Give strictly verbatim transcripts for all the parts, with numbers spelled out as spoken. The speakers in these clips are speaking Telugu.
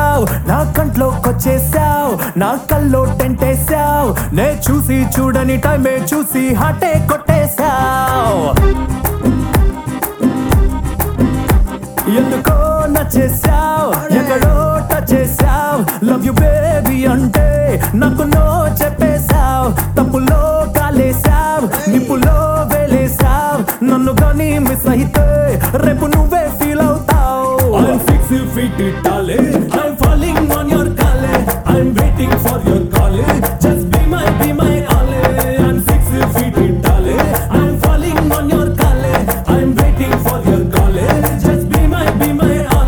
వచ్చేసావ్ నా కంట్లోకొచ్చేసావ్ నా కల్లో టెంటేసావ్ నే చూసి చూడని టైమే చూసి హాటే కొట్టేసావ్ ఎందుకో నచ్చేసావ్ ఎక్కడో టచ్ చేసావ్ లవ్ యు బేబీ అంటే నాకు నో చెప్పేసావ్ తప్పులో కాలేసావ్ నిప్పులో వేలేసావ్ నన్ను గాని మిస్ అయితే రేపు నువ్వే ఫీల్ అవుతావ్ I'm fixing fit itale I'm falling on your call I'm waiting for your call just be my be my all I'm fixing fit itale I'm falling on your call I'm waiting for your call just be my be my all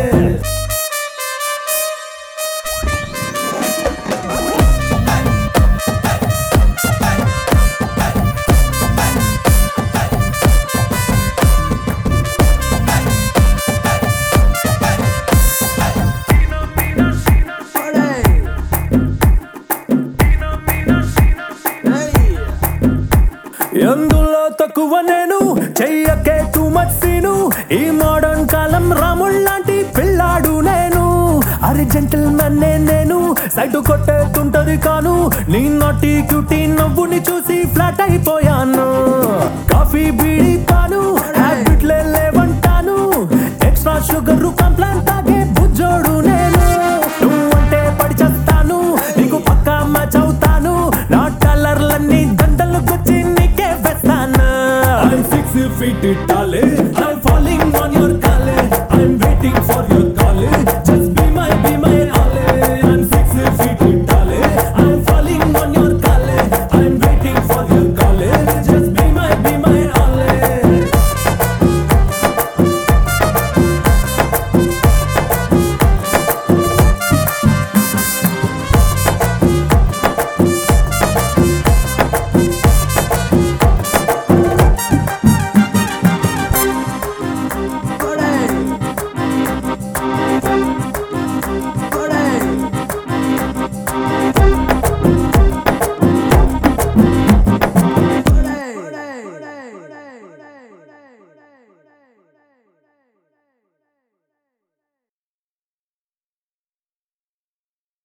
ఎందులో తక్కువ నేను చెయ్యకే టూ మచ్ సీను ఈ మోడర్న్ కాలం రాముళ్ళంటి పిల్లాడు నేను అరే జెంటిల్మెన్ నేను సైడ్ కొట్టేస్తుంటది కాను నీ నాటి క్యూటీ నవ్వుని చూసి ఫ్లాట్ అయిపోయాను కాఫీ బీడి పాను హ్యాబిట్లే లేవంటాను ఎక్స్ట్రా షుగర్ కంప్లైంట్ తాగే బుజ్జోడు నేను నువ్వంటే పడి చేస్తాను నీకు పక్కా మ్యాచ్ అవుతాను నా డాలర్లన్నీ దండలు గుచ్చి నీకే వేస్తాను I'm fixing fit it